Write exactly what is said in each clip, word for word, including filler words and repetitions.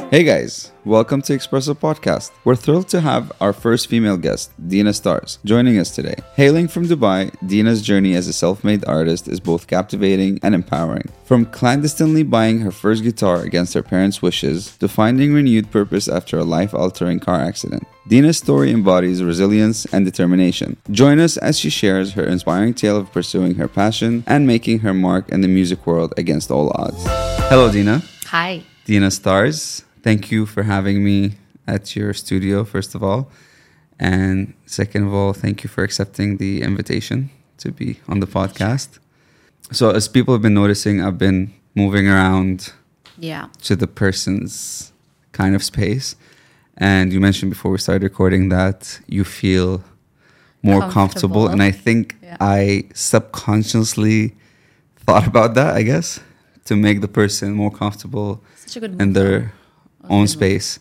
Hey guys, welcome to Espresso Podcast. We're thrilled to have our first female guest, Dina Stars, joining us today. Hailing from Dubai, Dina's journey as a self-made artist is both captivating and empowering. From clandestinely buying her first guitar against her parents' wishes to finding renewed purpose after a life-altering car accident, Dina's story embodies resilience and determination. Join us as she shares her inspiring tale of pursuing her passion and making her mark in the music world against all odds. Hello, Dina. Hi. Dina Stars. Thank you for having me at your studio, first of all. And second of all, thank you for accepting the invitation to be on the podcast. So as people have been noticing, I've been moving around Yeah. to the person's kind of space. And you mentioned before we started recording that you feel more comfortable. Comfortable. And I think Yeah. I subconsciously thought about that, I guess, to make the person more comfortable Such a good in move, their though. own good space.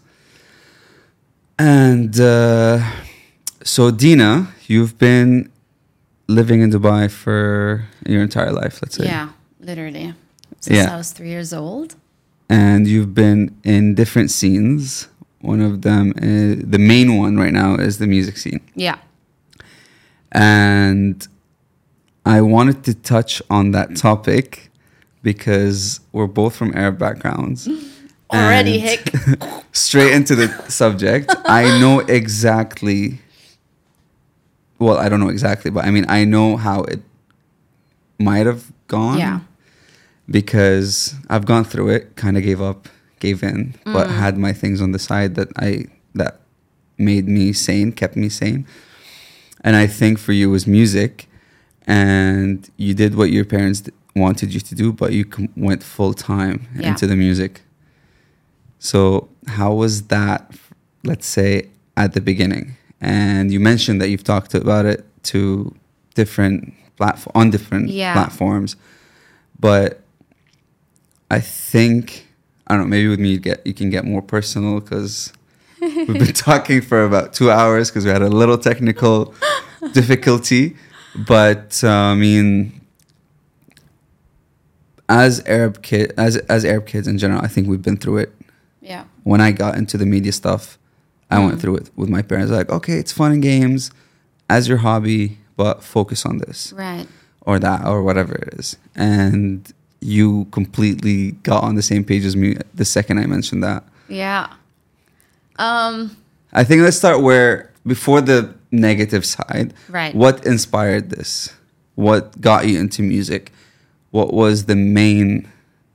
And uh, so, Dina, you've been living in Dubai for your entire life, let's say. Yeah, literally. Since Yeah. I was three years old. And you've been in different scenes. One of them, is, the main one right now, is the music scene. Yeah. And I wanted to touch on that topic because we're both from Arab backgrounds. Already, And hick. straight into the subject. I know exactly. Well, I don't know exactly, but I mean, I know how it might have gone. Yeah. Because I've gone through it, kind of gave up, gave in, but had my things on the side that I that made me sane, kept me sane. And I think for you was music, and you did what your parents d- wanted you to do, but you com- went full time Yeah. into the music. So how was that, let's say, at the beginning? And you mentioned that you've talked about it to different platform on different Yeah. platforms, but I think I don't know. Maybe with me, you get you can get more personal because we've been talking for about two hours because we had a little technical difficulty. But uh, I mean, as Arab kid, as as Arab kids in general, I think we've been through it. Yeah. When I got into the media stuff, I went through it with my parents. Like, okay, it's fun and games as your hobby, but focus on this Right. or that or whatever it is. And you completely got on the same page as me the second I mentioned that. Yeah. Um. I think let's start where, before the negative side, Right. what inspired this? What got you into music? What was the main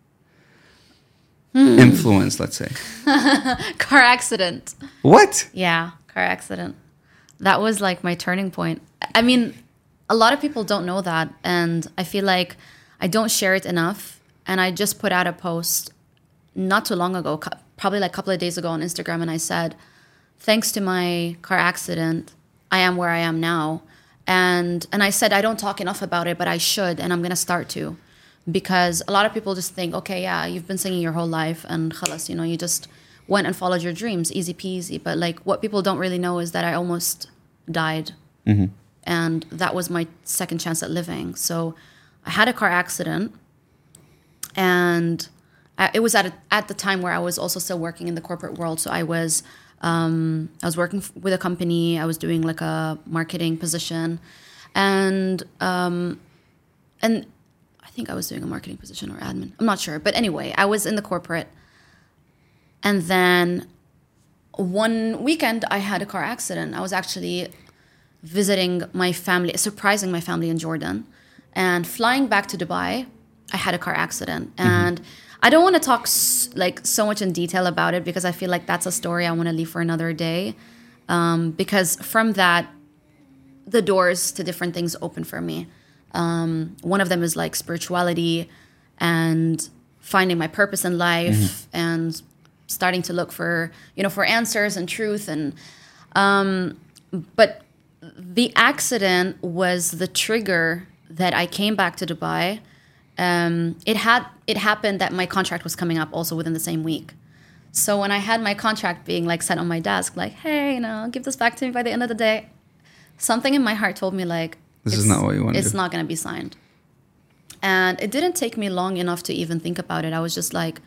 Hmm. influence, let's say? Car accident. What? Yeah. Car accident. That was like my turning point. I mean, a lot of people don't know that. And I feel like I don't share it enough. And I just put out a post not too long ago, cou- probably like a couple of days ago on Instagram. And I said, thanks to my car accident, I am where I am now. And and I said, I don't talk enough about it, but I should. And I'm going to start to. Because a lot of people just think, okay, yeah, you've been singing your whole life. And khalas, you know, you just went and followed your dreams. Easy peasy. But like what people don't really know is that I almost died. Mm-hmm. And that was my second chance at living. So I had a car accident, and I, it was at a, at the time where I was also still working in the corporate world. So I was um, I was working f- with a company. I was doing like a marketing position, and um, and I think I was doing a marketing position or admin. I'm not sure, but anyway, I was in the corporate, and then one weekend I had a car accident. I was actually visiting my family, surprising my family in Jordan, and flying back to Dubai, I had a car accident. And I don't want to talk s- like so much in detail about it because I feel like that's a story I want to leave for another day. Um, because from that, the doors to different things open for me. Um, one of them is like spirituality and finding my purpose in life and starting to look for, you know, for answers and truth. And, um, but the accident was the trigger that I came back to Dubai. Um, it had it happened that my contract was coming up also within the same week. So when I had my contract being like set on my desk, like, hey, you know, give this back to me by the end of the day, something in my heart told me like, This it's, is not what you want to It's do. not going to be signed. And it didn't take me long enough to even think about it. I was just like,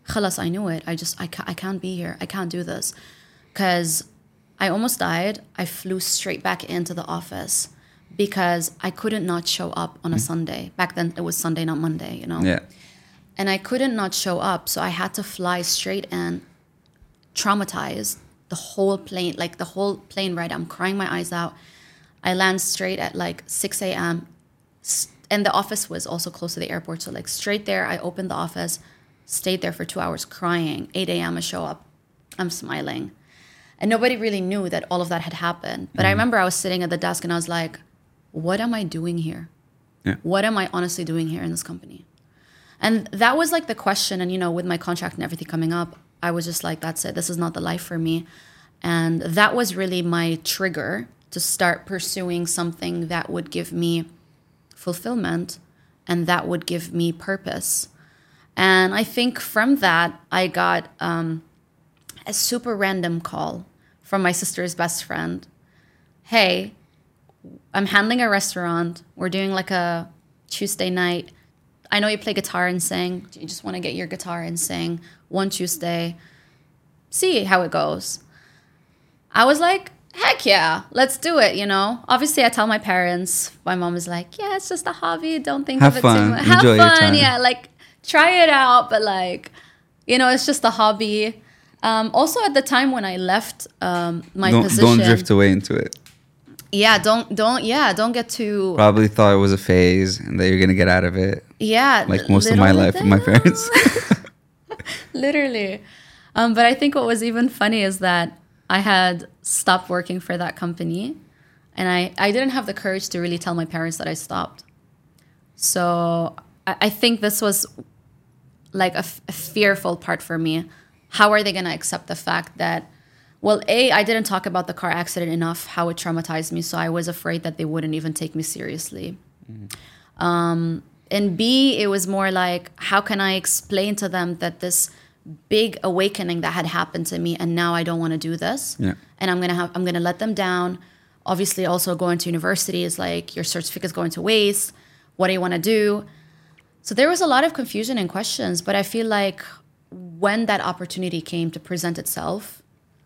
Khalas, I knew it. I just, I, ca- I can't be here. I can't do this. Because I almost died. I flew straight back into the office because I couldn't not show up on a mm. Sunday. Back then, it was Sunday, not Monday, you know? Yeah. And I couldn't not show up. So I had to fly straight in, traumatized, the whole plane, like the whole plane ride. I'm crying my eyes out. I land straight at like six a.m. And the office was also close to the airport. So like straight there, I opened the office, stayed there for two hours crying. eight a.m. I show up. I'm smiling. And nobody really knew that all of that had happened. But mm-hmm. I remember I was sitting at the desk and I was like, what am I doing here? Yeah. What am I honestly doing here in this company? And that was like the question. And, you know, with my contract and everything coming up, I was just like, that's it. This is not the life for me. And that was really my trigger to start pursuing something that would give me fulfillment and that would give me purpose. And I think from that, I got um, a super random call from my sister's best friend. Hey, I'm handling a restaurant. We're doing like a Tuesday night. I know you play guitar and sing. Do you just want to get your guitar and sing one Tuesday? See how it goes. I was like, heck yeah, let's do it, you know? Obviously, I tell my parents. My mom is like, yeah, it's just a hobby. Don't think Have of it fun. too much. Have fun. Your time. Yeah, like, try it out. But, like, you know, it's just a hobby. Um, also, at the time when I left um, my don't, position. Don't drift away into it. Yeah, don't, don't, yeah, don't get too... Probably thought it was a phase and that you're going to get out of it. Yeah. Like most of my life with my parents. Literally. Um, but I think what was even funny is that I had stopped working for that company and I, I didn't have the courage to really tell my parents that I stopped. So I, I think this was like a, f- a fearful part for me. How are they going to accept the fact that, well, A, I didn't talk about the car accident enough, how it traumatized me. So I was afraid that they wouldn't even take me seriously. Mm-hmm. Um, and B, it was more like, how can I explain to them that this big awakening that had happened to me and now I don't want to do this. Yeah. And I'm going to have, I'm going to let them down. Obviously also going to university is like your certificate's going to waste. What do you want to do? So there was a lot of confusion and questions, but I feel like when that opportunity came to present itself,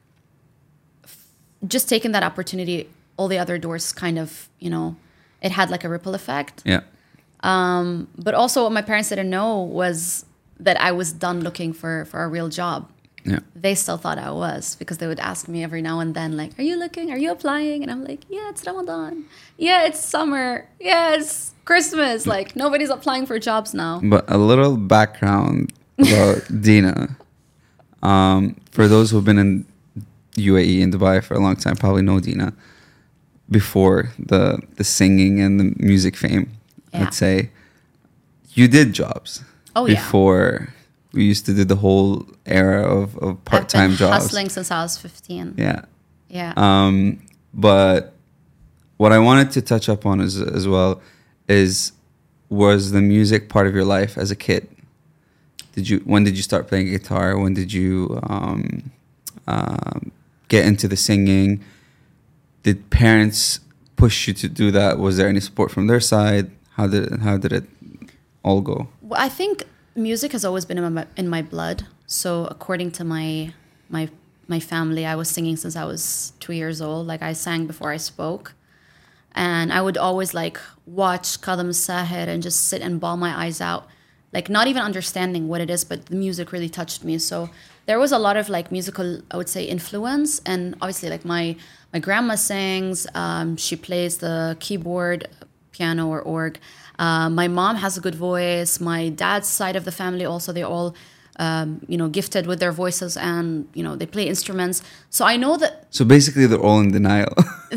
just taking that opportunity, all the other doors kind of, you know, it had like a ripple effect. Yeah. Um, but also what my parents didn't know was that I was done looking for, for a real job. Yeah. They still thought I was because they would ask me every now and then, like, are you looking? Are you applying? And I'm like, yeah, it's Ramadan. Yeah, it's summer. Yeah, it's Christmas. Like, nobody's applying for jobs now. But a little background about Dina. Um, for those who've been in U A E and Dubai for a long time, probably know Dina before the, the singing and the music fame. Yeah. I'd say you did jobs. Oh, before yeah. we used to do the whole era of, of part-time I've been jobs. hustling since I was fifteen. Yeah. Yeah. Um, but what I wanted to touch up on as, as well is, was the music part of your life as a kid? Did you, when did you start playing guitar? When did you um, um, get into the singing? Did parents push you to do that? Was there any support from their side? How did, how did it all go? Well, I think music has always been in my, in my blood. So according to my my my family, I was singing since I was two years old. Like I sang before I spoke. And I would always like watch Qadam Sahir and just sit and bawl my eyes out. Like not even understanding what it is, but the music really touched me. So there was a lot of like musical, I would say, influence. And obviously like my, my grandma sings. Um, she plays the keyboard, piano or org. Uh, my mom has a good voice. My dad's side of the family also, they're all, um, you know, gifted with their voices and, you know, they play instruments. So I know that... So basically they're all in denial.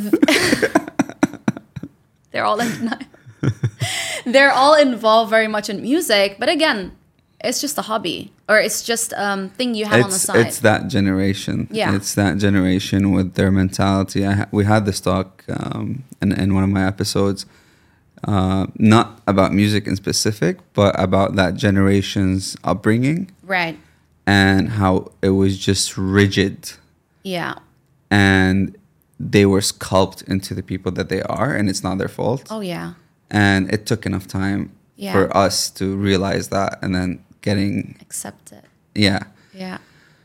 They're all in denial. They're all involved very much in music. But again, it's just a hobby or it's just a um, thing you have it's, on the side. It's that generation. Yeah. It's that generation with their mentality. I ha- we had this talk um, in, in one of my episodes. Uh, not about music in specific, but about that generation's upbringing. Right. And how it was just rigid. Yeah. And they were sculpted into the people that they are, and it's not their fault. Oh, yeah. And it took enough time yeah. for us to realize that and then getting... Accept it. Yeah. Yeah.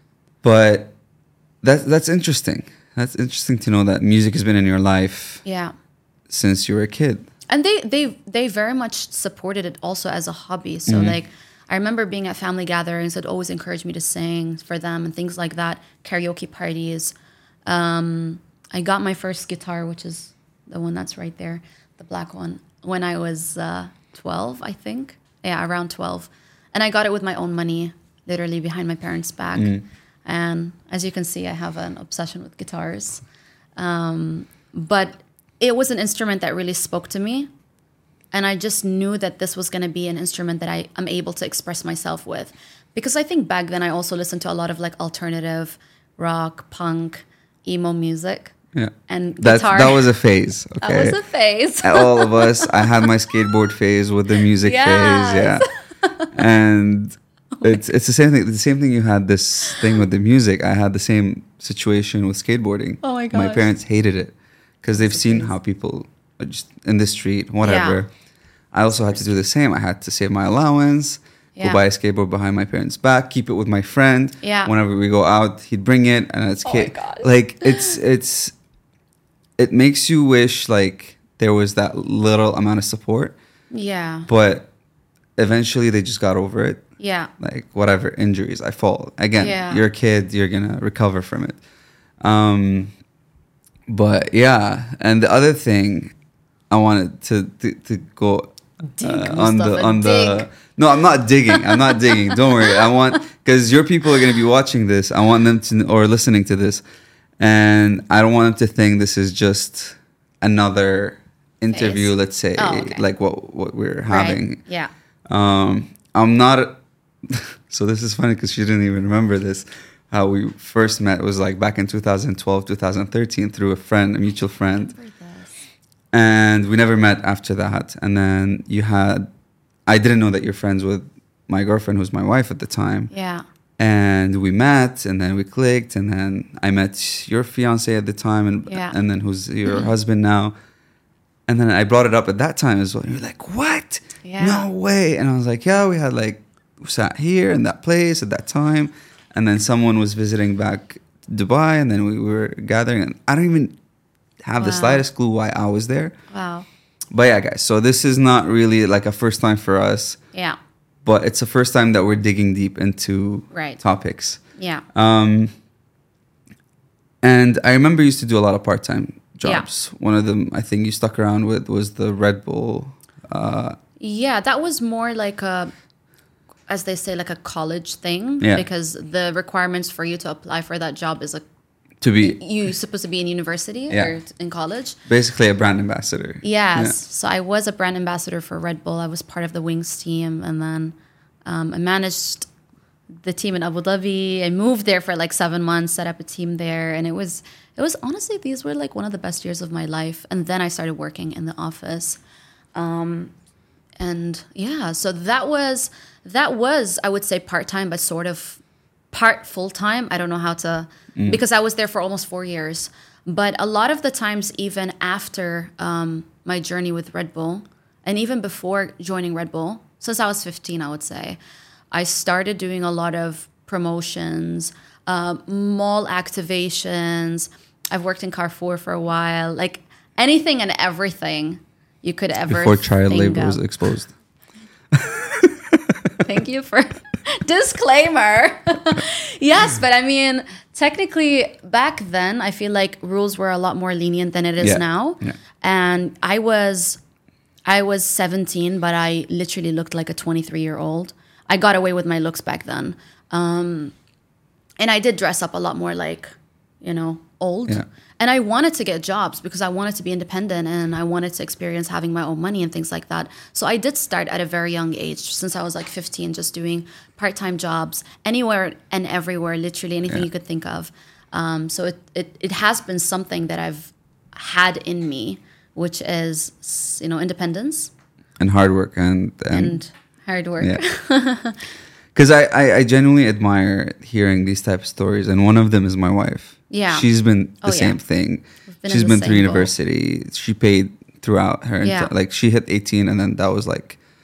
But that's that's interesting. That's interesting to know that music has been in your life Yeah. since you were a kid. And they they they very much supported it also as a hobby. So Mm-hmm. like I remember being at family gatherings that always encouraged me to sing for them and things like that. Karaoke parties. Um, I got my first guitar, which is the one that's right there, the black one, when I was uh, twelve, I think. Yeah, around twelve. And I got it with my own money, literally behind my parents' back. Mm. And as you can see, I have an obsession with guitars. Um, but it was an instrument that really spoke to me. And I just knew that this was going to be an instrument that I am able to express myself with. Because I think back then I also listened to a lot of like alternative rock, punk, emo music. Yeah. And That's, guitar. that was a phase. Okay. That was a phase. All of us. I had my skateboard phase with the music Yes. phase. Yeah. And it's it's the same thing. The same thing you had this thing with the music. I had the same situation with skateboarding. Oh my My gosh. parents hated it because they've That's seen crazy. how people are just in the street, whatever. Yeah. I also had to do the same. I had to save my allowance, Yeah. go buy a skateboard behind my parents' back, keep it with my friend. Yeah. Whenever we go out, he'd bring it, and it's Oh my kid. God. Like it's it's it makes you wish like there was that little amount of support, Yeah. but eventually they just got over it. Yeah. Like whatever injuries, I fall again. Yeah. You're a kid, you're gonna recover from it. Um, but yeah, and the other thing I wanted to to, to go Dig, uh, on the Mustafa, on the dig. no, I'm not digging. I'm not digging. Don't worry. I want because your people are gonna be watching this. I want them to or listening to this, and I don't want them to think this is just another interview. Phase. Let's say Oh, okay. like what what we're having. Right. Yeah. Um, I'm not. So this is funny because she didn't even remember this. How we first met was like back in two thousand twelve, two thousand thirteen through a friend, a mutual friend, and we never met after that. And then you had, I didn't know that you're friends with my girlfriend, who's my wife at the time. Yeah. And we met, and then we clicked, and then I met your fiance at the time, and Yeah. and then who's your husband now. And then I brought it up at that time as well. And you're like, what? Yeah. No way. And I was like, yeah, we had like, we sat here in that place at that time. And then someone was visiting back Dubai, and then we were gathering. And I don't even have the Wow. slightest clue why I was there. Wow. But yeah, guys, so this is not really like a first time for us, Yeah. but it's the first time that we're digging deep into Right. topics. Yeah. Um, and I remember you used to do a lot of part time jobs. One of them I think you stuck around with was the Red Bull. Uh, Yeah, that was more like a, as they say, like a college thing. Yeah. Because the requirements for you to apply for that job is like to be you supposed to be in university Yeah. or t- in college. basically a brand ambassador. Yes. So I was a brand ambassador for Red Bull. I was part of the Wings team, and then um, I managed the team in Abu Dhabi. I moved there for like seven months, set up a team there, and it was it was honestly these were like one of the best years of my life. And then I started working in the office, um, and yeah, so that was that was I would say part time, but sort of part full time. I don't know how to because I was there for almost four years. But a lot of the times, even after um, my journey with Red Bull, and even before joining Red Bull, since I was fifteen, I would say, I started doing a lot of promotions, uh, mall activations. I've worked in Carrefour for a while, like anything and everything you could ever Before child think labor of. was exposed. Thank you for disclaimer. Yes, but I mean, technically back then, I feel like rules were a lot more lenient than it is Yeah, now. yeah. And I was, I was seventeen, but I literally looked like a twenty-three year old. I got away with my looks back then, um, and I did dress up a lot more like, you know, old. Yeah. And I wanted to get jobs because I wanted to be independent and I wanted to experience having my own money and things like that. So I did start at a very young age, since I was like fifteen, just doing part-time jobs anywhere and everywhere, literally anything Yeah. you could think of. Um, so it, it, it has been something that I've had in me, which is, you know, independence And hard work and and, and hard work. yeah. Because I, I, I genuinely admire hearing these type of stories, and one of them is my wife. Yeah. She's been the Oh, yeah. same thing. been She's in the been through same boat. university. She paid throughout her. Yeah. Enti- like she hit eighteen, and then that was like,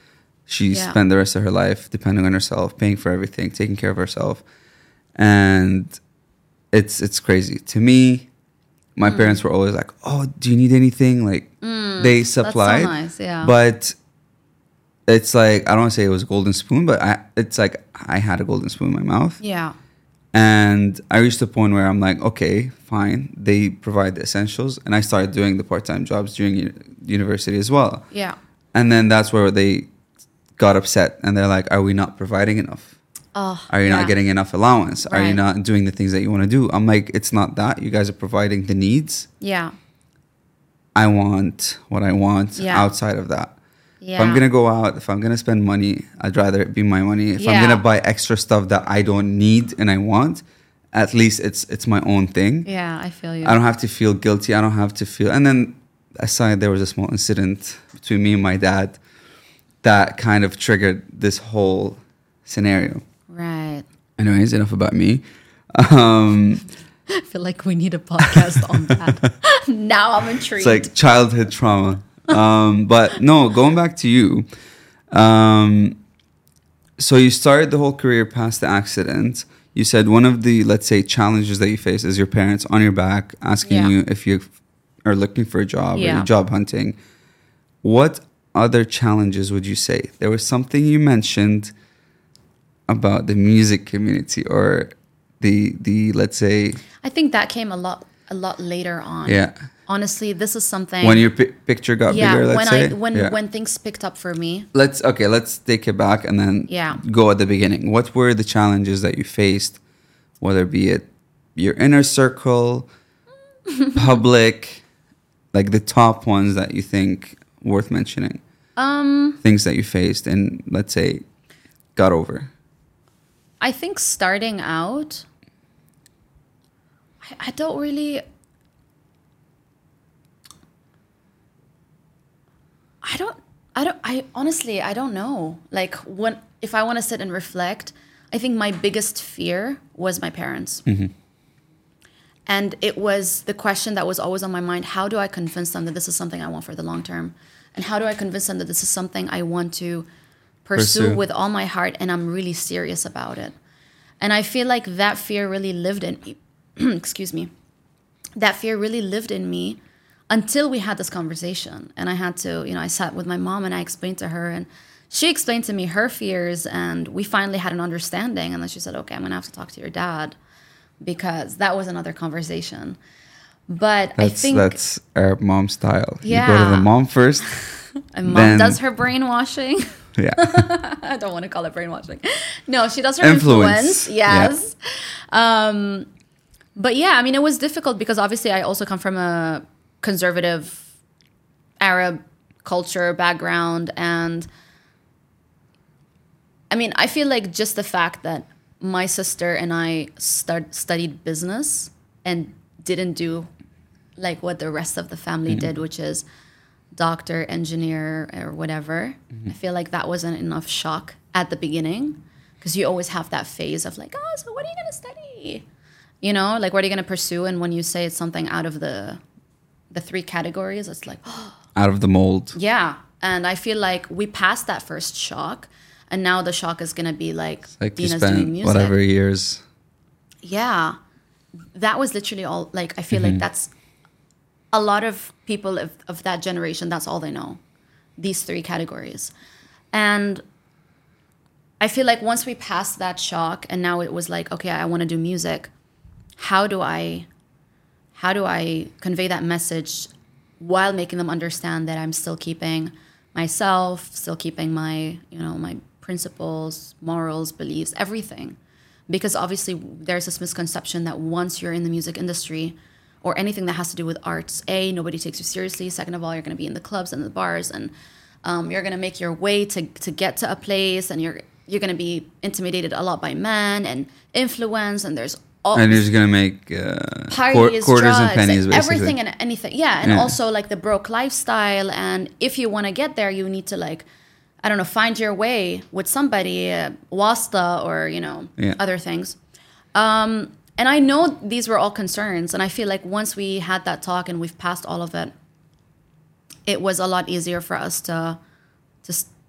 She Yeah. spent the rest of her life depending on herself, paying for everything, taking care of herself. And it's it's crazy. To me, my Mm. parents were always like, oh, do you need anything? Like, Mm, they that's so supplied. nice, yeah. But it's like, I don't want to say it was a golden spoon, but I, it's like I had a golden spoon in my mouth. Yeah. And I reached a point where I'm like, okay, fine. They provide the essentials. And I started doing the part-time jobs during u- university as well. Yeah. And then that's where they got upset. And they're like, are we not providing enough? Oh, Are you yeah. not getting enough allowance? Are you Right. not doing the things that you want to do? I'm like, it's not that. You guys are providing the needs. Yeah. I want what I want Yeah. outside of that. Yeah. If I'm going to go out, if I'm going to spend money, I'd rather it be my money. If I'm Yeah. going to buy extra stuff that I don't need and I want, at least it's it's my own thing. Yeah, I feel you. I don't have to feel guilty. I don't have to feel... And then aside, there was a small incident between me and my dad that kind of triggered this whole scenario. Right. Anyways, enough about me. Um, I feel like we need a podcast on that. Now I'm intrigued. it's like childhood trauma. Um, but no, going back to you. Um, so you started the whole career past the accident. You said one of the, let's say, challenges that you face is your parents on your back asking Yeah. you if you are looking for a job or Yeah. you're job hunting. What other challenges would you say? There was something you mentioned about the music community or the the let's say I think that came a lot a lot later on. yeah Honestly, this is something when your pi- picture got yeah, bigger, let's when say. I when yeah. when things picked up for me. let's okay let's take it back and then Yeah. go at the beginning. What were the challenges that you faced, whether be it your inner circle, public, like the top ones that you think worth mentioning? Um Things that you faced and let's say got over. I think starting out I, I don't really I don't I don't I honestly I don't know. Like when if I want to sit and reflect, I think my biggest fear was my parents. And it was the question that was always on my mind, how do I convince them that this is something I want for the long term? And how do I convince them that this is something I want to pursue, Pursue. with all my heart and I'm really serious about it? And I feel like that fear really lived in me. Excuse me. That fear really lived in me until we had this conversation. And I had to, you know, I sat with my mom and I explained to her and she explained to me her fears and we finally had an understanding. And then she said, okay, I'm going to have to talk to your dad because that was another conversation. But That's I think that's Arab mom style. You go to Yeah. the mom first. my mom then- does her brainwashing. Yeah. I don't want to call it brainwashing. No, she does her Influence. influence. Yes. Um, but yeah, I mean, it was difficult because obviously I also come from a conservative Arab culture background. And I mean, I feel like just the fact that my sister and I start, studied business and didn't do like what the rest of the family did, which is doctor, engineer, or whatever. I feel like that wasn't enough shock at the beginning because you always have that phase of like, oh, so what are you going to study? You know, like what are you going to pursue? And when you say it's something out of the the three categories, it's like, oh, Out of the mold. yeah. And I feel like we passed that first shock. And now the shock is going to be like, Like you Dina's doing spent music. whatever years. Yeah. That was literally all, like, I feel Mm-hmm. like that's a lot of people of, of that generation, that's all they know. These three categories. And I feel like once we passed that shock and now it was like, okay, I want to do music. How do I, how do I convey that message while making them understand that I'm still keeping myself, still keeping my, you know, my principles, morals, beliefs, everything. Because obviously there's this misconception that once you're in the music industry or anything that has to do with arts, A, nobody takes you seriously. Second of all, you're going to be in the clubs and the bars and um, you're going to make your way to, to get to a place and you're you're going to be intimidated a lot by men and influence and there's all And you're just going to make uh, quar- parties, quarters drugs, and pennies, basically. everything and anything. Yeah, and Yeah. also like the broke lifestyle. And if you want to get there, you need to like, I don't know, find your way with somebody, uh, wasta or, you know, Yeah. other things. Um, and I know these were all concerns. And I feel like once we had that talk and we've passed all of it, it was a lot easier for us to, to s-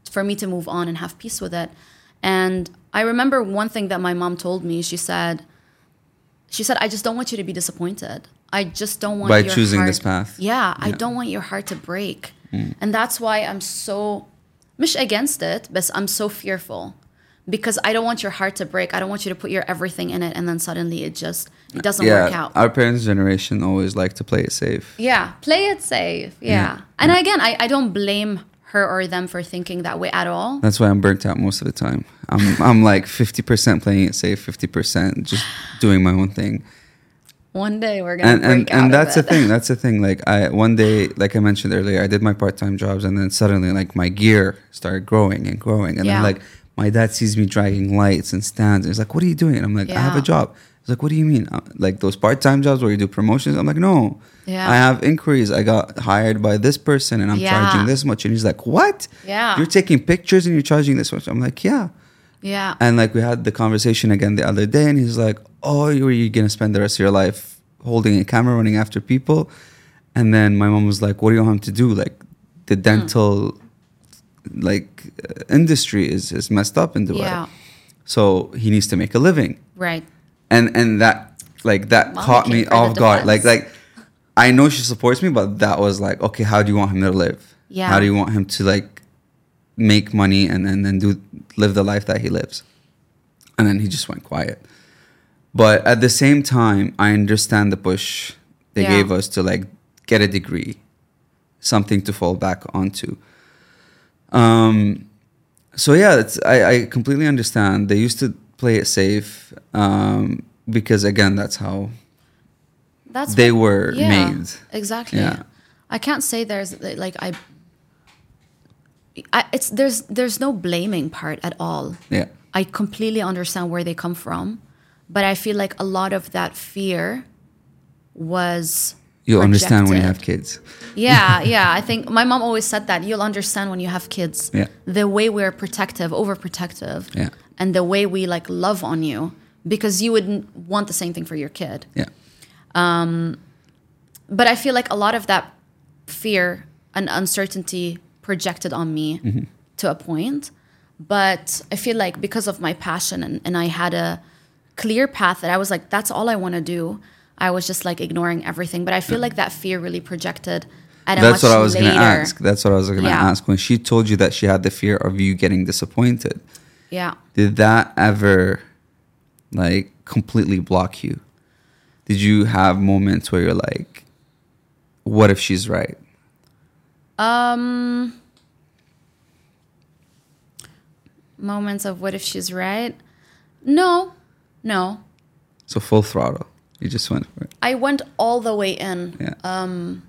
for me to move on and have peace with it. And I remember one thing that my mom told me. She said, she said, I just don't want you to be disappointed. I just don't want by your choosing heart, this path. Yeah, yeah, I don't want your heart to break. Mm. And that's why I'm so, مش against it, but I'm so fearful. Because I don't want your heart to break. I don't want you to put your everything in it and then suddenly it just, it doesn't yeah, work out. Our parents' generation always like to play it safe. Yeah, play it safe. Yeah. yeah. And yeah. again, I, I don't blame her or them for thinking that way at all. That's why I'm burnt out most of the time. I'm I'm like fifty percent playing it safe, fifty percent just doing my own thing. One day we're gonna and break and, out and that's of it. the thing. That's the thing. Like I one day, like I mentioned earlier, I did my part-time jobs, and then suddenly, like my gear started growing and growing, and yeah. then like my dad sees me dragging lights and stands, and he's like, "What are you doing?" And I'm like, yeah. "I have a job." He's like, "What do you mean?" Uh, like those part-time jobs where you do promotions? I'm like, "No, yeah. I have inquiries. I got hired by this person, and I'm yeah. charging this much." And he's like, "What? Yeah, you're taking pictures and you're charging this much?" I'm like, "Yeah." Yeah. And like we had the conversation again the other day, and he's like, "Oh, you are you gonna spend the rest of your life holding a camera, running after people?" And then my mom was like, "What do you want him to do? Like the dental mm. like uh, industry is is messed up in Dubai. Yeah. So he needs to make a living." Right. And and that like that Mom caught me off guard. Like like I know she supports me, but that was like, okay, how do you want him to live? Yeah. How do you want him to like make money and and then do live the life that he lives? And then he just went quiet. But at the same time, I understand the push they yeah. gave us to like get a degree, something to fall back onto. Um, so yeah, it's, I, I completely understand. They used to play it safe um, because again, that's how that's they what, were yeah, made. Exactly. Yeah. I can't say there's like I. I it's there's there's no blaming part at all. Yeah. I completely understand where they come from. But I feel like a lot of that fear was You'll projected. understand when you have kids. Yeah, yeah. I think my mom always said that. You'll understand when you have kids. Yeah. The way we're protective, overprotective. Yeah. And the way we like love on you. Because you wouldn't want the same thing for your kid. Yeah. Um, but I feel like a lot of that fear and uncertainty projected on me mm-hmm. to a point. But I feel like because of my passion and, and I had a clear path that I was like, that's all I want to do. I was just like ignoring everything. But I feel yeah. like that fear really projected at a That's much what I was later. going to ask. That's what I was going to yeah. ask. When she told you that she had the fear of you getting disappointed. Yeah. Did that ever like completely block you? Did you have moments where you're like, what if she's right? Um, moments of what if she's right? No. No. So full throttle. You just went for it. I went all the way in. Yeah. Um,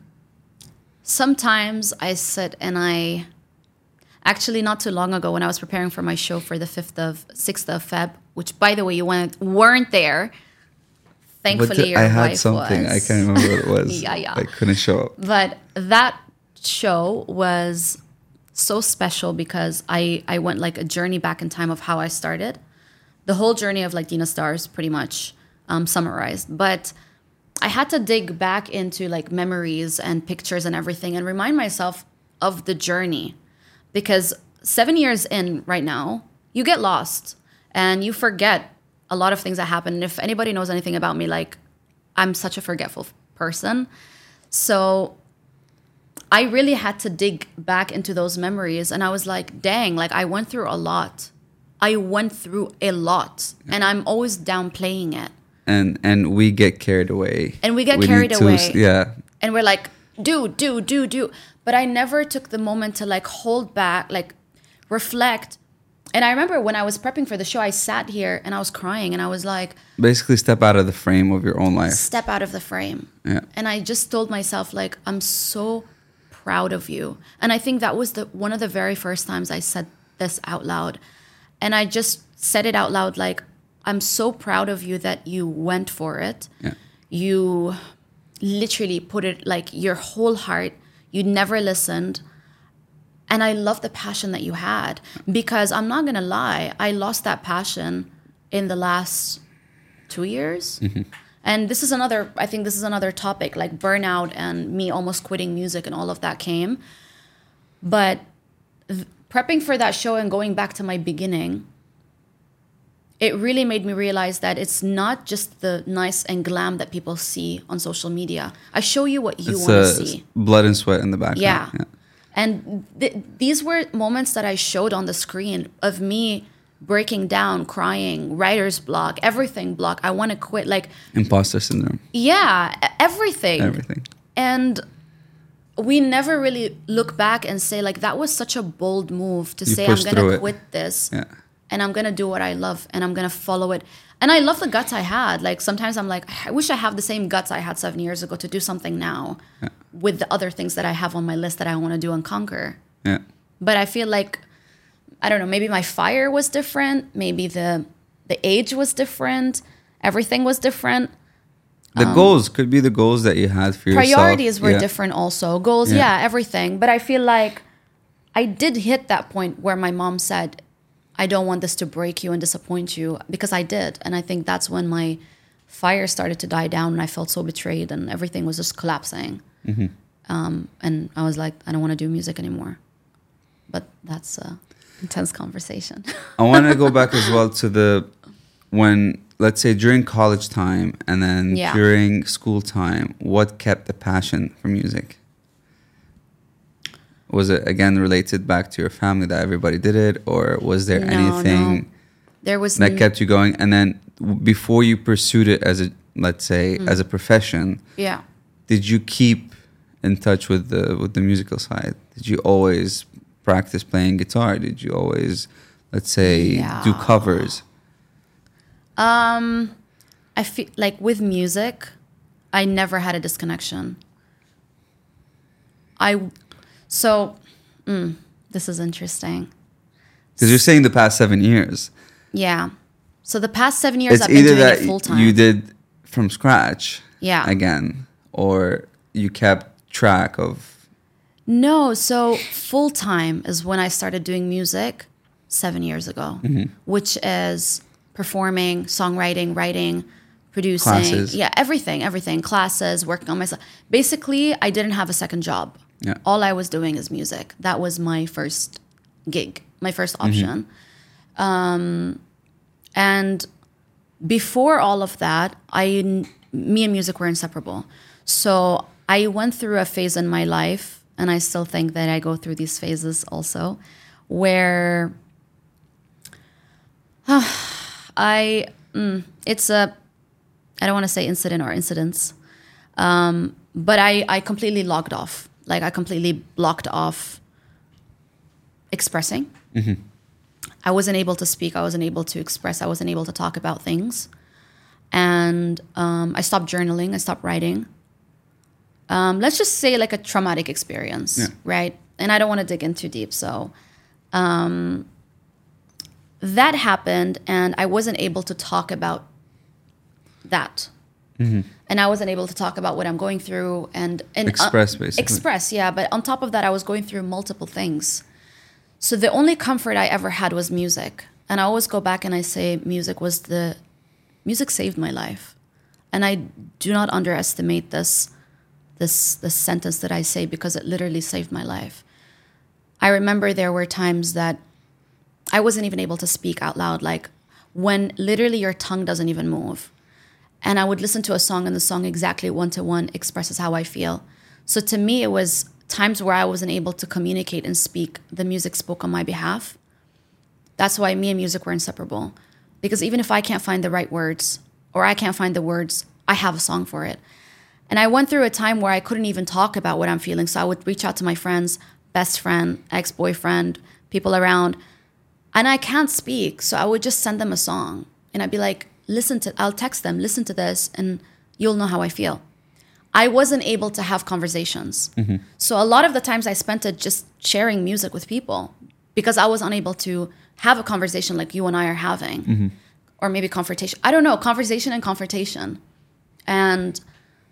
sometimes I sit and I... Actually, not too long ago when I was preparing for my show for the fifth of, sixth of Feb, which, by the way, you went, weren't there. Thankfully, the, your I had wife something. was. I can't remember what it was. yeah, yeah. I couldn't show up. But that show was so special because I, I went like a journey back in time of how I started. The whole journey of like Dina Stars pretty much um, summarized. But I had to dig back into like memories and pictures and everything and remind myself of the journey. Because seven years in right now, you get lost and you forget a lot of things that happen. And if anybody knows anything about me, like I'm such a forgetful person. So I really had to dig back into those memories. And I was like, dang, like I went through a lot. I went through a lot. Yeah. And I'm always downplaying it. And and we get carried away. And we get we carried away. To, yeah. And we're like, do, do, do, do. But I never took the moment to like hold back, like reflect. And I remember when I was prepping for the show, I sat here and I was crying and I was like... Basically step out of the frame of your own life. Step out of the frame. Yeah. And I just told myself like, I'm so proud of you. And I think that was the one of the very first times I said this out loud. And I just said it out loud like, I'm so proud of you that you went for it. Yeah. You literally put it like your whole heart. You never listened. And I love the passion that you had. Because I'm not going to lie, I lost that passion in the last two years. Mm-hmm. And this is another, I think this is another topic, like burnout and me almost quitting music and all of that came. But th- prepping for that show and going back to my beginning, it really made me realize that it's not just the nice and glam that people see on social media. I show you what you It's want to uh, see. blood and sweat in the background. Yeah. yeah. And th- these were moments that I showed on the screen of me breaking down, crying, writer's block, everything block. I want to quit. Like, Imposter syndrome. yeah, e- everything. Everything. And we never really look back and say, like, that was such a bold move to You say, I'm pushed going through to it. quit this. Yeah. And I'm going to do what I love and I'm going to follow it. And I love the guts I had. Like, sometimes I'm like, I wish I have the same guts I had seven years ago to do something now Yeah. with the other things that I have on my list that I want to do and conquer. Yeah. But I feel like, I don't know, maybe my fire was different. Maybe the the age was different. Everything was different. The goals could be the goals that you had for yourself. Priorities were Yeah. different also. Goals, Yeah. yeah, everything. But I feel like I did hit that point where my mom said, I don't want this to break you and disappoint you, because I did. And I think that's when my fire started to die down and I felt so betrayed and everything was just collapsing. Mm-hmm. Um, and I was like, I don't want to do music anymore. But that's a intense conversation. I want to go back as well to the, when, let's say during college time and then Yeah. during school time, what kept the passion for music? Was it again related back to your family that everybody did it, or was there No, anything no. There was that n- kept you going? And then w- before you pursued it as a, let's say, Mm. as a profession, yeah. did you keep in touch with the with the musical side? Did you always practice playing guitar? Did you always, let's say, do Yeah. covers? Um, I feel like with music, I never had a disconnection. I, so, mm, this is interesting. Because you're saying the past seven years. Yeah. So the past seven years, It's I've been either doing that it full time. you did from scratch, Yeah. again, or you kept track of. No, so full time is when I started doing music seven years ago, Mm-hmm. which is performing, songwriting, writing, producing. Classes. Yeah, everything, everything. Classes, working on myself. Basically, I didn't have a second job. Yeah. All I was doing is music. That was my first gig, my first Mm-hmm. option. Um, and before all of that, I, me and music were inseparable. So I went through a phase in my life, and I still think that I go through these phases also, where uh, I, mm, it's a, I don't want to say incident or incidents, um, but I, I completely logged off. Like, I completely blocked off expressing. Mm-hmm. I wasn't able to speak. I wasn't able to express. I wasn't able to talk about things. And um, I stopped journaling. I stopped writing. Um, let's just say like a traumatic experience, Yeah. right? And I don't want to dig in too deep. So um, that happened, and I wasn't able to talk about that. Mm-hmm. And I wasn't able to talk about what I'm going through and, and Express, uh, basically. Express, yeah. But on top of that, I was going through multiple things. So the only comfort I ever had was music. And I always go back and I say music was the, music saved my life. And I do not underestimate this, this, this sentence that I say, because it literally saved my life. I remember there were times that I wasn't even able to speak out loud, like when literally your tongue doesn't even move. And I would listen to a song, and the song exactly one-to-one expresses how I feel. So to me, it was times where I wasn't able to communicate and speak. The music spoke on my behalf. That's why me and music were inseparable. Because even if I can't find the right words, or I can't find the words, I have a song for it. And I went through a time where I couldn't even talk about what I'm feeling. So I would reach out to my friends, best friend, ex-boyfriend, people around, and I can't speak. So I would just send them a song. And I'd be like, listen to, I'll text them, listen to this, and you'll know how I feel. I wasn't able to have conversations. Mm-hmm. So a lot of the times I spent it just sharing music with people, because I was unable to have a conversation like you and I are having, mm-hmm. or maybe confrontation. I don't know, conversation and confrontation. And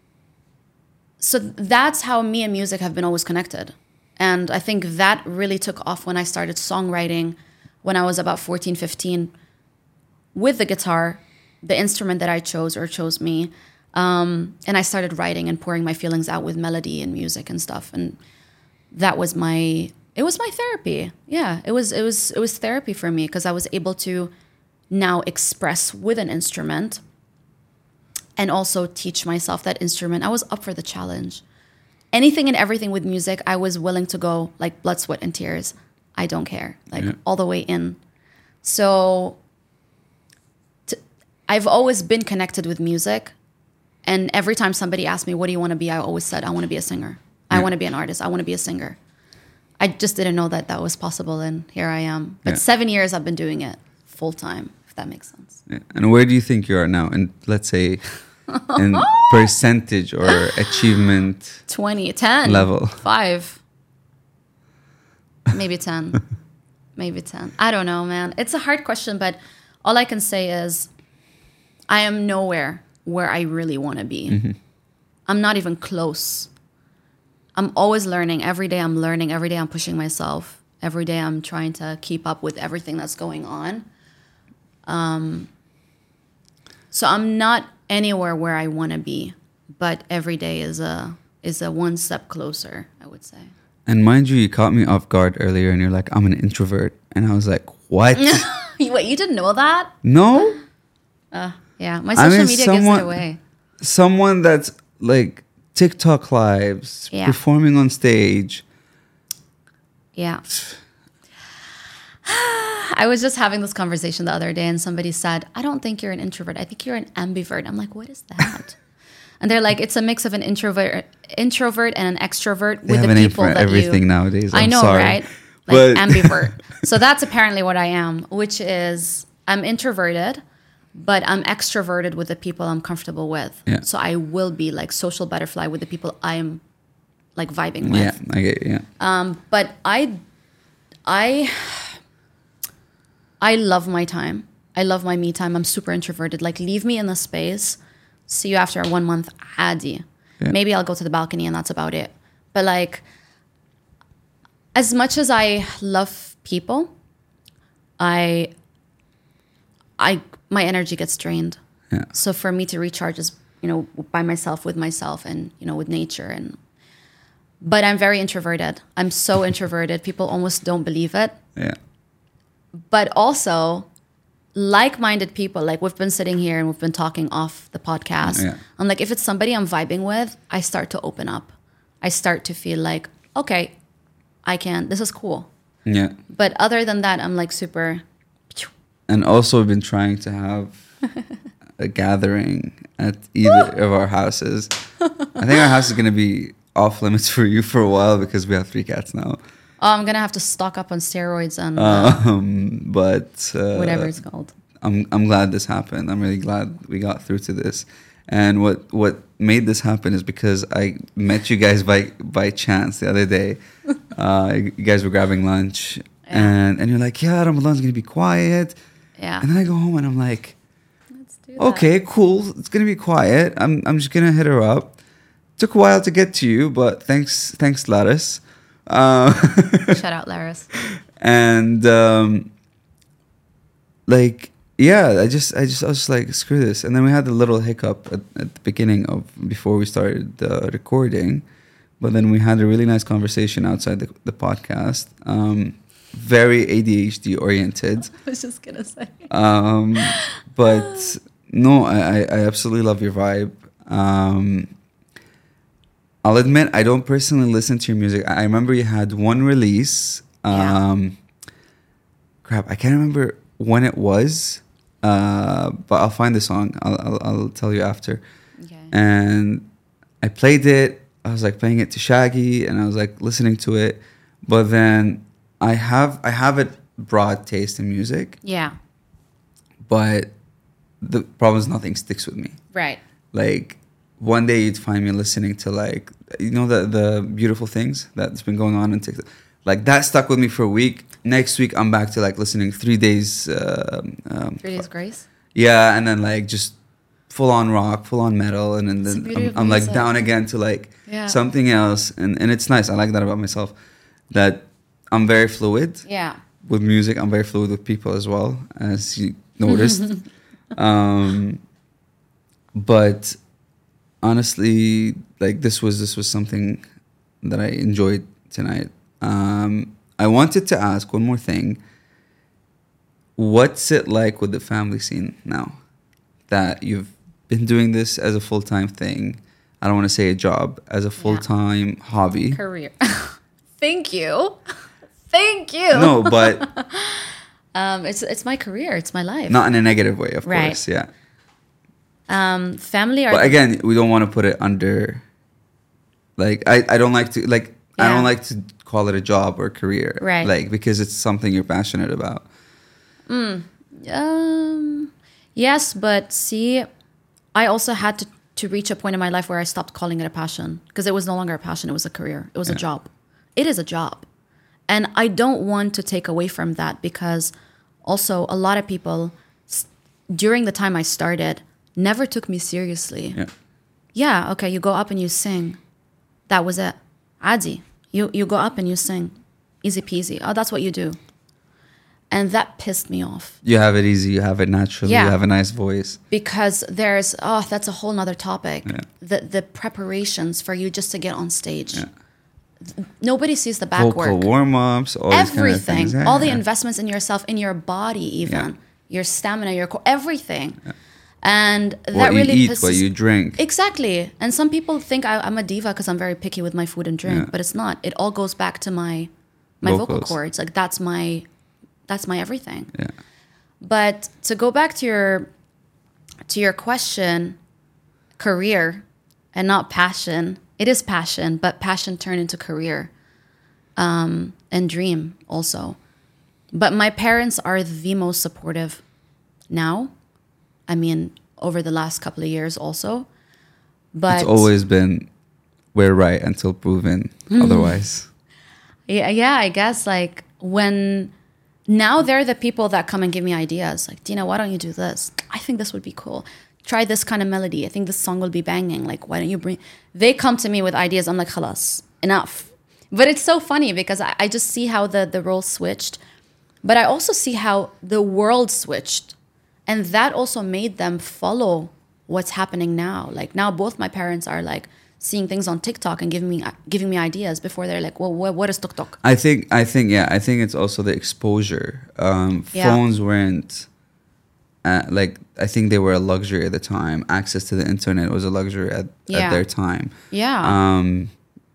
so that's how me and music have been always connected. And I think that really took off when I started songwriting when I was about fourteen, fifteen, with the guitar, the instrument that I chose or chose me. Um, and I started writing and pouring my feelings out with melody and music and stuff. And that was my It was my therapy. Yeah, it was it was it was therapy for me because I was able to now express with an instrument and also teach myself that instrument. I was up for the challenge. Anything and everything with music, I was willing to go like blood, sweat, and tears. I don't care, like yeah. all the way in. So t- I've always been connected with music. And every time somebody asked me, what do you want to be? I always said, I want to be a singer. Yeah. I want to be an artist. I want to be a singer. I just didn't know that that was possible. And here I am. But yeah. seven years I've been doing it full time, if that makes sense. Yeah. And where do you think you are now? And let's say in percentage or achievement twenty, ten level. five, maybe ten, maybe ten. I don't know, man. It's a hard question, but all I can say is I am nowhere where I really want to be. Mm-hmm. I'm not even close. I'm always learning. Every day I'm learning. Every day I'm pushing myself. Every day I'm trying to keep up with everything that's going on. Um, so I'm not anywhere where I want to be, but every day is a is a one step closer, I would say. And mind you, you caught me off guard earlier, and you're like, "I'm an introvert," and I was like, "What?" Wait, you didn't know that? No. Uh, yeah, my social I mean, media someone, gives it away. Someone that's like TikTok lives, yeah. performing on stage. Yeah. I was just having this conversation the other day and somebody said, I don't think you're an introvert. I think you're an ambivert. I'm like, what is that? And they're like, it's a mix of an introvert introvert and an extrovert they with have the an people for that everything you... nowadays. I'm I know, sorry. right? Like but ambivert. So that's apparently what I am, which is I'm introverted, but I'm extroverted with the people I'm comfortable with. Yeah. So I will be like social butterfly with the people I'm like vibing with. Yeah, I get you. Yeah. Um, but I, I, I love my time. I love my me time. I'm super introverted. Like leave me in the space. See you after one month. Adi. Yeah. Maybe I'll go to the balcony and that's about it. But like, as much as I love people, I, I, my energy gets drained. Yeah. So for me to recharge is, you know, by myself, with myself and, you know, with nature. And, but I'm very introverted. I'm so introverted. People almost don't believe it. Yeah. But also like-minded people, like we've been sitting here and we've been talking off the podcast. Yeah. I'm like, if it's somebody I'm vibing with, I start to open up. I start to feel like, okay, I can, this is cool. Yeah. But other than that, I'm like super... And also we've been trying to have a gathering at either of our houses. I think our house is going to be off limits for you for a while because we have three cats now. Oh, I'm going to have to stock up on steroids and uh, um, but uh, whatever it's called. I'm I'm glad this happened. I'm really glad we got through to this. And what what made this happen is because I met you guys by by chance the other day. Uh, you guys were grabbing lunch, yeah. and and you're like, yeah, Ramadan's gonna be quiet. Yeah. And then I go home and I'm like, let's do that. Okay, cool. It's gonna be quiet. I'm I'm just gonna hit her up. Took a while to get to you, but thanks thanks Laris. Uh, Shout out Laris. And um, like. Yeah, I just, I just, I was just like, screw this. And then we had a little hiccup at, at the beginning of, before we started uh, recording. But then we had a really nice conversation outside the, the podcast. Um, very A D H D oriented. I was just going to say. Um, but no, I, I absolutely love your vibe. Um, I'll admit, I don't personally listen to your music. I remember you had one release. Um, yeah. Crap, I can't remember when it was. Uh, but I'll find the song. I'll, I'll I'll tell you after. Okay. And I played it. I was like playing it to Shaggy, and I was like listening to it. But then I have I have a broad taste in music. Yeah. But the problem is nothing sticks with me. Right. Like one day you'd find me listening to like you know the the beautiful things that's been going on in TikTok. Like that stuck with me for a week. Next week I'm back to like listening three days. Uh, um, three days grace. Yeah, and then like just full on rock, full on metal, and, and then I'm, I'm like down again to like yeah. something else, and and it's nice. I like that about myself, that I'm very fluid. Yeah. With music, I'm very fluid with people as well, as you noticed. um, but honestly, like this was this was something that I enjoyed tonight. Um, I wanted to ask one more thing. What's it like with the family scene now that you've been doing this as a full-time thing? I don't want to say a job, as a full-time yeah. hobby. Career. Thank you. Thank you. No, but um, it's it's my career. It's my life. Not in a negative way, of right. course. Yeah. Um, family are. But again, we don't want to put it under. Like I, I don't like to like yeah. I don't like to call it a job or a career. Right. Like because it's something you're passionate about. Mm. Um. Yes, but see, I also had to to reach a point in my life where I stopped calling it a passion because it was no longer a passion. It was a career. It was yeah. a job. It is a job. And I don't want to take away from that because also a lot of people during the time I started never took me seriously. Yeah. Yeah, okay, you go up and you sing. That was it. Adi. You you go up and you sing. Easy peasy. Oh, that's what you do. And that pissed me off. You have it easy, you have it naturally, yeah. you have a nice voice. Because there's oh, that's a whole nother topic. Yeah. The the preparations for you just to get on stage. Yeah. Nobody sees the back Vocal work. warm-ups, all everything, kind of yeah, all the yeah. investments in yourself, in your body, even yeah. your stamina, your core, everything, yeah. and what that really you eat, pisses, what you drink, exactly. And some people think I, I'm a diva because I'm very picky with my food and drink, yeah. but it's not. It all goes back to my my Vocals. vocal cords. Like that's my that's my everything. Yeah. But to go back to your to your question, career and not passion. It is passion, but passion turned into career um, and dream also. But my parents are the most supportive now. I mean, over the last couple of years also. But it's always been, we're right until proven otherwise. Yeah, yeah, I guess like when, now they're the people that come and give me ideas. Like, Dina, why don't you do this? I think this would be cool. Try this kind of melody. I think this song will be banging. Like, why don't you bring... They come to me with ideas. I'm like, khalas, enough. But it's so funny because I, I just see how the, the roles switched. But I also see how the world switched. And that also made them follow what's happening now. Like, now both my parents are like seeing things on TikTok and giving me giving me ideas before they're like, well, what, what is TikTok? I think, I think, yeah, I think it's also the exposure. Um, Yeah. Phones weren't... Uh, like I think they were a luxury at the time. Access to the internet was a luxury at, Yeah. at their time. Yeah. Um,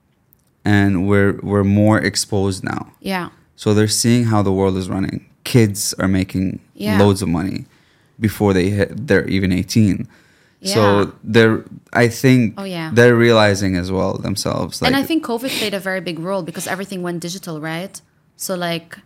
and we're we're more exposed now. Yeah. So they're seeing how the world is running. Kids are making Yeah. loads of money before they hit, they're even eighteen. Yeah. So they're I think Oh, yeah. they're realizing as well themselves. Like, And I think COVID played a very big role because everything went digital, right? So like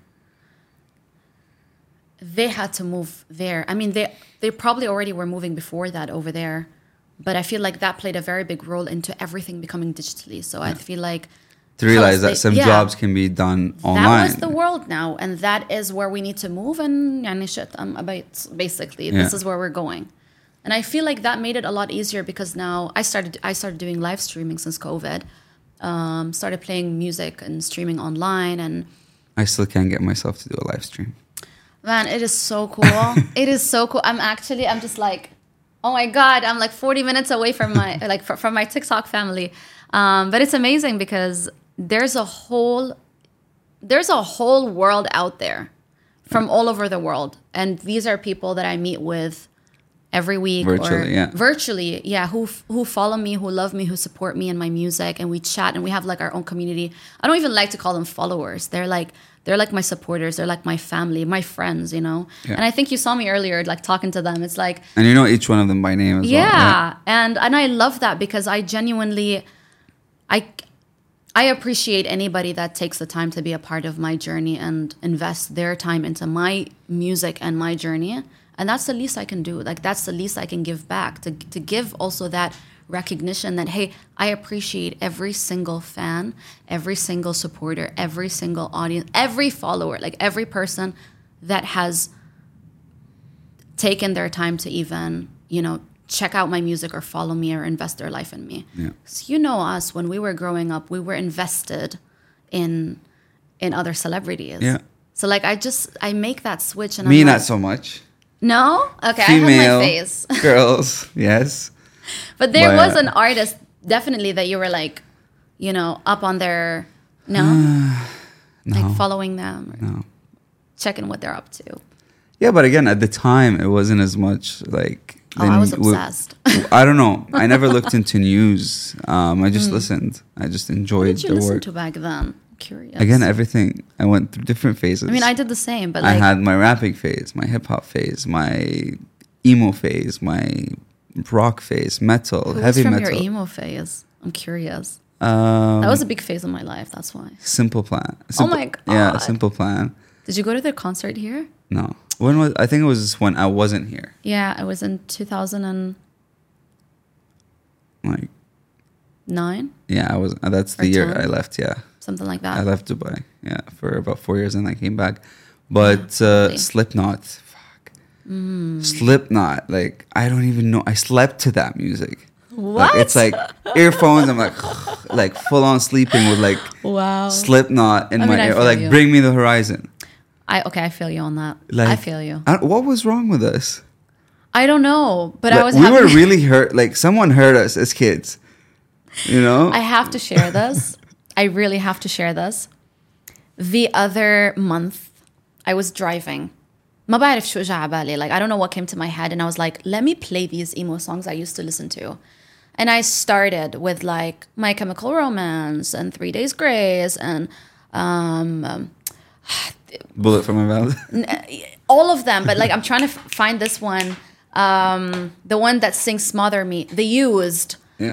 they had to move there. I mean, they they probably already were moving before that over there, but I feel like that played a very big role into everything becoming digitally. So I feel like to realize they- that some yeah, jobs can be done online. that was the world now, and that is where we need to move. And yani shit, um, about basically this Yeah. is where we're going. And I feel like that made it a lot easier because now I started I started doing live streaming since COVID. Um, started playing music and streaming online, and I still can't get myself to do a live stream. man, it is so cool. It is so cool. I'm actually, I'm just like, oh my God, I'm like forty minutes away from my, like fr- from my TikTok family. Um, but it's amazing because there's a whole, there's a whole world out there from all over the world. And these are people that I meet with every week. Virtually, or yeah. Virtually, yeah, who f- who follow me, who love me, who support me and my music. And we chat and we have like our own community. I don't even like to call them followers. They're like, they're like my supporters. They're like my family, my friends, you know? Yeah. And I think you saw me earlier, like talking to them. It's like, And you know each one of them by name as yeah. well. Yeah. And, and I love that because I genuinely, I, I appreciate anybody that takes the time to be a part of my journey and invest their time into my music and my journey. And that's the least I can do. Like, that's the least I can give back, to to give also that recognition that, hey, I appreciate every single fan, every single supporter, every single audience, every follower, like every person that has taken their time to even, you know, check out my music or follow me or invest their life in me. Yeah. So you know us, when we were growing up, we were invested in in other celebrities. Yeah. So like I just I make that switch and Me I'm not like, so much. no? Okay, Female I have my face. girls, yes. But there But- was an artist definitely that you were like, you know, up on their no? No. Like following them or No. checking what they're up to. Yeah, but again, at the time, it wasn't as much like. Oh, I was we- obsessed. I don't know. I never looked into news. Um, I just listened. I just What enjoyed did you the listen work. to back then? I'm curious. Again, everything. I went through different phases. I mean, I did the same, but I like, had my rapping phase, my hip hop phase, my emo phase, my rock phase, metal, who was heavy from metal. your emo phase? I'm curious. Um, That was a big phase of my life. That's why. Simple Plan. Oh Simple- my Yeah, God. Simple Plan. Did you go to their concert here? No. When was? I think it was when I wasn't here. Yeah, it was in two thousand nine, Like, yeah, I was. uh, That's the Or year ten? I left. Yeah, something like I that. left Dubai. Yeah, for about four years, and I came back. But uh, lovely. Slipknot, fuck, Mm. Slipknot. Like, I don't even know. I slept to that music. What? Like, it's like earphones. I'm like, like full on sleeping with like Wow. Slipknot in I my mean, I ear, or feel like you. Bring Me the Horizon. I okay, I feel you on that. Like, I feel you. I, what was wrong with us? I don't know, but I Like, was. we having, were really hurt. Like, someone hurt us as kids. You know. I have to share this. I really have to share this. The other month, I was driving. ما بعرف شو جا عبالي. Like, I don't know what came to my head, and I was like, let me play these emo songs I used to listen to. And I started with like My Chemical Romance and Three Days Grace and um, um, Bullet for my valve. all of them. But like, I'm trying to f- find this one, um, the one that sings "Smother Me." The Used. Yeah.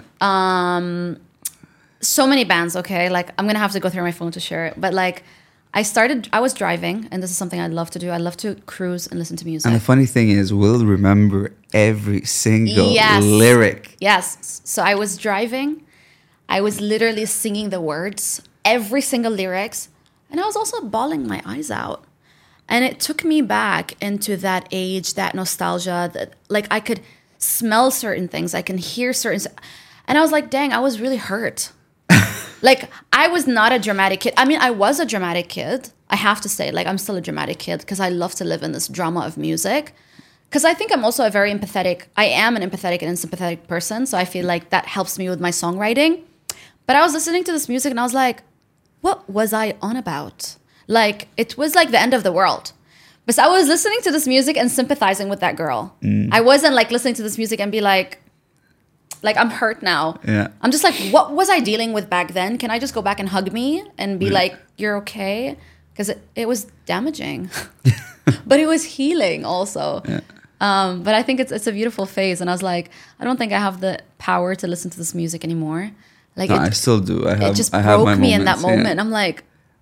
So many bands, okay? Like, I'm gonna have to go through my phone to share it. But like, I started, I was driving, and this is something I love to do. I love to cruise and listen to music. And the funny thing is, we'll remember every single Yes. lyric. Yes. So I was driving. I was literally singing the words, every single lyrics, and I was also bawling my eyes out. And it took me back into that age, that nostalgia, that like I could smell certain things, I can hear certain, s- and I was like, dang, I was really hurt. Like, I was not a dramatic kid. I mean, I was a dramatic kid. I have to say, like, I'm still a dramatic kid because I love to live in this drama of music. Because I think I'm also a very empathetic, I am an empathetic and sympathetic person. So I feel like that helps me with my songwriting. But I was listening to this music and I was like, what was I on about? Like, it was like the end of the world. But I was listening to this music and sympathizing with that girl. I wasn't like listening to this music and be like, like, I'm hurt now. Yeah. I'm just like, what was I dealing with back then? Can I just go back and hug me and be like, you're okay? Because it, it was damaging. But it was healing also. Yeah. Um, but I think it's it's a beautiful phase. And I was like, I don't think I have the power to listen to this music anymore. Like, No, it, I still do. I have. it just I have broke my me in that moments, yeah. moment. I'm like,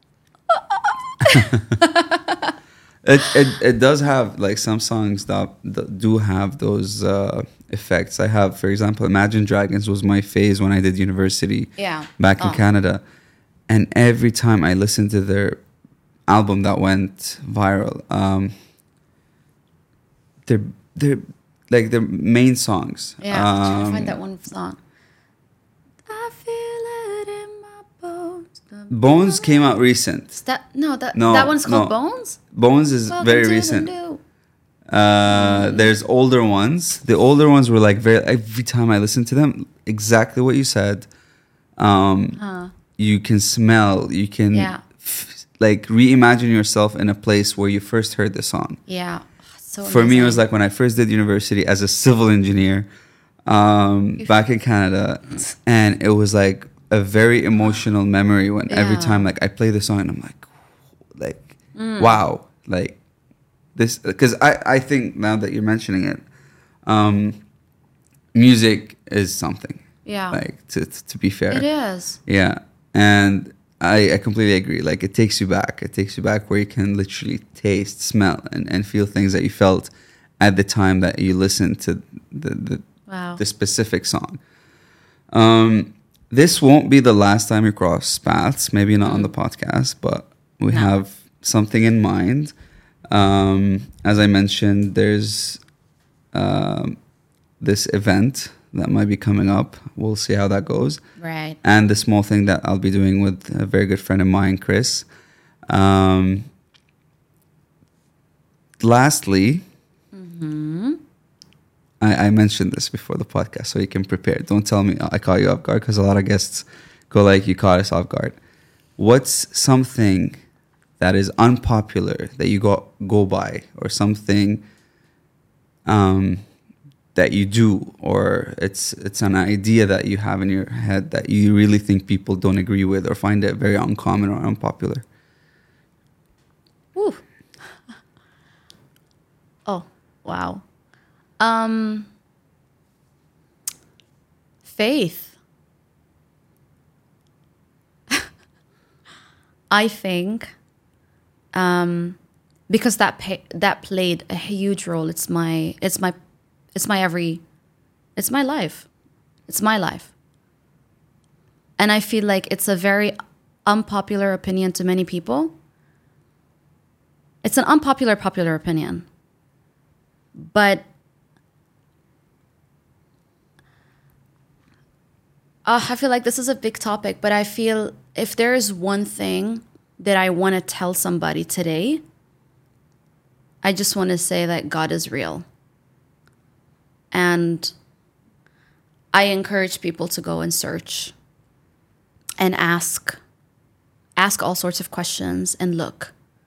It, it it does have like some songs that, that do have those uh, effects. I have, for example, Imagine Dragons was my phase when I did university. Yeah. Back in Oh. Canada, and every time I listened to their album that went viral, um, they're they're like their main songs. yeah, I'm trying to Um, find that one song. I feel it in my bones. The Bones came out recent. Is that no, that No, that one's called no. Bones. Bones is Welcome very to the recent. new- Uh, there's older ones. The older ones were like very. Every time I listen to them, exactly what you said. Um, Huh. you can smell. You can Yeah. f- like reimagine yourself in a place where you first heard the song. Yeah. So For me, it was amazing. like when I first did university as a civil engineer um, back in Canada, and it was like a very emotional memory when every Yeah. time like I play the song and I'm like, like Mm. wow, like this because I I think now that you're mentioning it, um, music is something. Yeah. Like to to, to be fair, It is. yeah, and I, I completely agree. Like it takes you back. It takes you back where you can literally taste, smell, and, and feel things that you felt at the time that you listened to the the, Wow. the specific song. Um, this won't be the last time we cross paths. Maybe not on the podcast, but we No. have something in mind. Um, as I mentioned, there's um, this event that might be coming up. We'll see how that goes. Right. And the small thing that I'll be doing with a very good friend of mine, Chris. Um, lastly, I, I mentioned this before the podcast, so you can prepare. Don't tell me I caught you off guard because a lot of guests go like, you caught us off guard. What's something that is unpopular that you go go by, or something um, that you do, or it's it's an idea that you have in your head that you really think people don't agree with or find it very uncommon or unpopular? Ooh. Oh, wow. Um, faith. I think um, because that pa- that played a huge role. It's my it's my it's my every it's my life. It's my life. And I feel like it's a very unpopular opinion to many people. It's an unpopular popular opinion. But uh, I feel like this is a big topic, but I feel if there is one thing that I want to tell somebody today, I just want to say that God is real. And I encourage people to go and search and ask, ask all sorts of questions and look.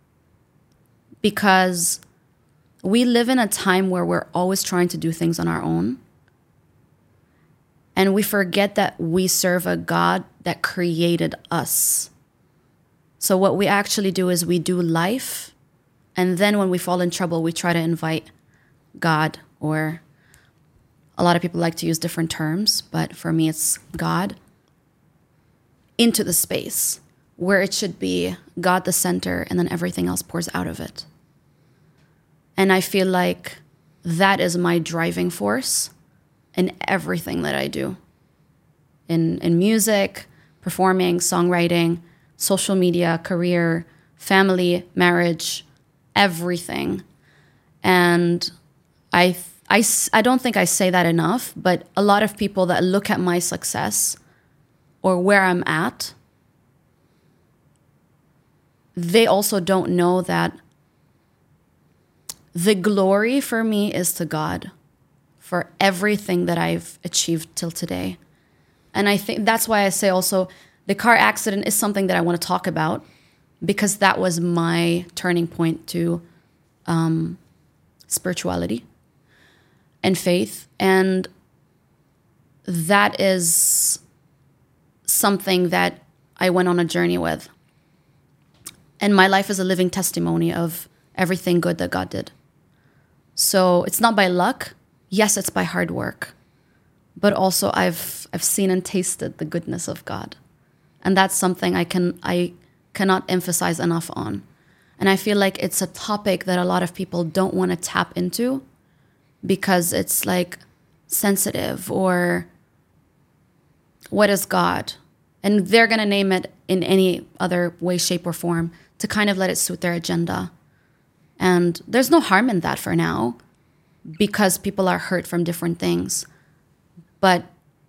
Because we live in a time where we're always trying to do things on our own. And we forget that we serve a God that created us. So what we actually do is we do life. And then when we fall in trouble, we try to invite God, or a lot of people like to use different terms, but for me it's God, into the space where it should be God the center, and then everything else pours out of it. And I feel like that is my driving force in everything that I do. In in music, performing, songwriting, social media, career, family, marriage, everything. And I, I, I don't think I say that enough, but a lot of people that look at my success or where I'm at, they also don't know that the glory for me is to God for everything that I've achieved till today. And I think that's why I say also the car accident is something that I want to talk about, because that was my turning point to um, spirituality and faith. And that is something that I went on a journey with. And my life is a living testimony of everything good that God did. So it's not by luck. Yes, it's by hard work. But also I've I've seen and tasted the goodness of God. And that's something I can I cannot emphasize enough on. And I feel like it's a topic that a lot of people don't want to tap into because it's like sensitive, or what is God? And they're going to name it in any other way, shape, or form to kind of let it suit their agenda. And there's no harm in that for now, because people are hurt from different things. But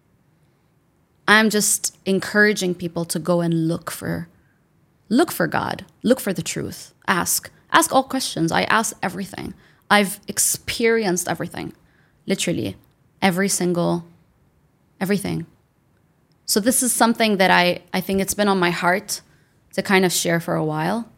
I'm just encouraging people to go and look for look for God, look for the truth, ask. Ask all questions. I ask everything. I've experienced everything, literally every single, everything. So this is something that I, I think it's been on my heart to kind of share for a while.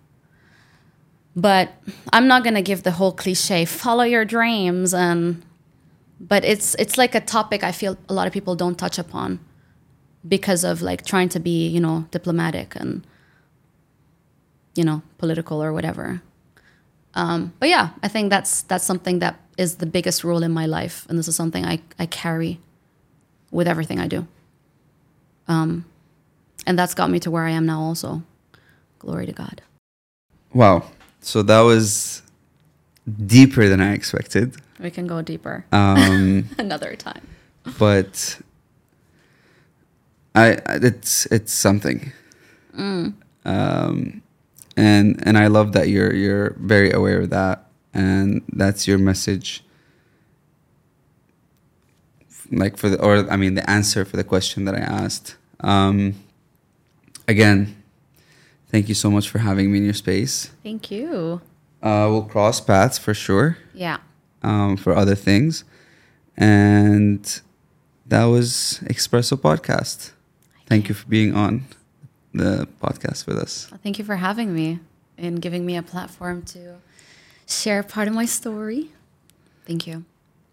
But I'm not going to give the whole cliche, follow your dreams. And but it's it's like a topic I feel a lot of people don't touch upon because of like trying to be, you know, diplomatic and, you know, political or whatever. Um, but yeah, I think that's that's something that is the biggest rule in my life. And this is something I, I carry with everything I do. Um, and that's got me to where I am now also. Glory to God. Wow. So that was deeper than I expected. We can go deeper Um, another time. But I, it's it's something. Mm. Um, and and I love that you're you're very aware of that, and that's your message. Like for the, or I mean, the answer for the question that I asked. Um, again, thank you so much for having me in your space. Thank you. Uh, we'll cross paths for sure. Yeah. Um, for other things, and that was Espresso Podcast. Thank you for being on the podcast with us. Thank you for having me. in giving me a platform to share part of my story. Thank you.